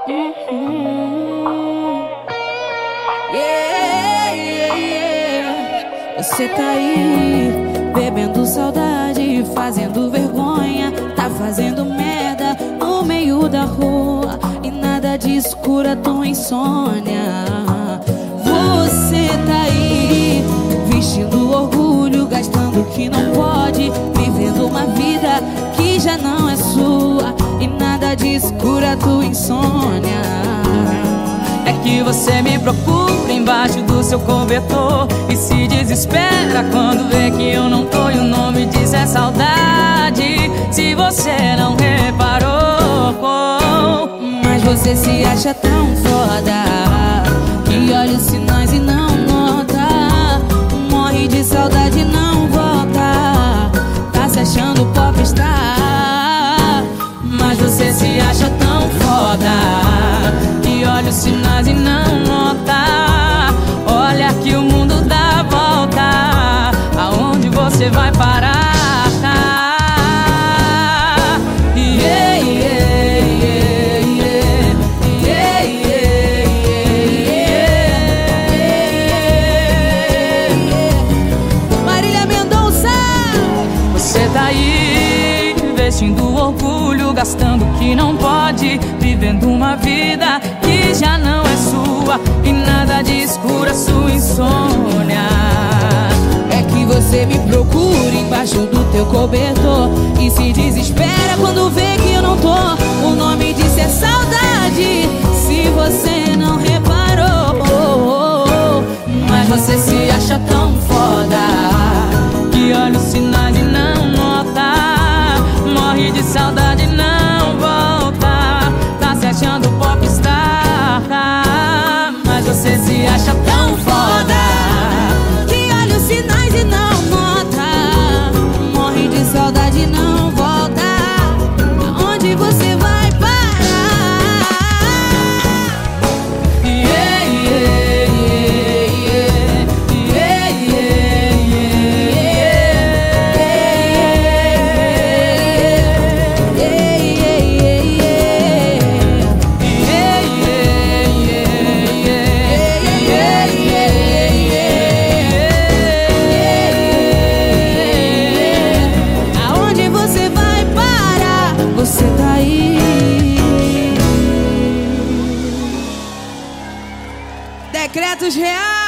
Yeah, yeah, yeah. Você tá aí, bebendo saudade, fazendo vergonha, tá fazendo merda no meio da rua e nada disso cura tua insônia. Você tá aí, vestindo orgulho, gastando o que não pode, vivendo uma vida que já não é sua e nada disso cura tua insônia. É que você me procura embaixo do seu cobertor e se desespera quando vê que eu não tô, e o nome disso é saudade, se você não reparou. Mas você se acha tão foda que olha os sinais e não nota, morre de saudade e não volta, tá se achando popstar. Mas você se acha tão foda que olha os sinais e não nota, olha que o mundo dá volta, aonde você vai parar? Yeah, yeah, yeah, yeah. Yeah, yeah, yeah, yeah. Marília Mendonça. Você tá aí, vestindo orgulho, gastando o que não pode, vivendo uma vida que já não é sua e nada disso cura sua insônia. É que você me procura embaixo do teu cobertor e se desespera quando vê que eu não tô, o nome disso é saudade, se você não reparou. Mas você se acha tão foda que olha os sinais e não nota, morre de saudade e não volta, tá se achando popstar. Mas você se acha tão foda que olha os sinais e não nota, morre de saudade e não volta, aonde você vai parar? Yeah, yeah, yeah, yeah, yeah, Aonde você vai parar? Você tá aí. Decretos reais.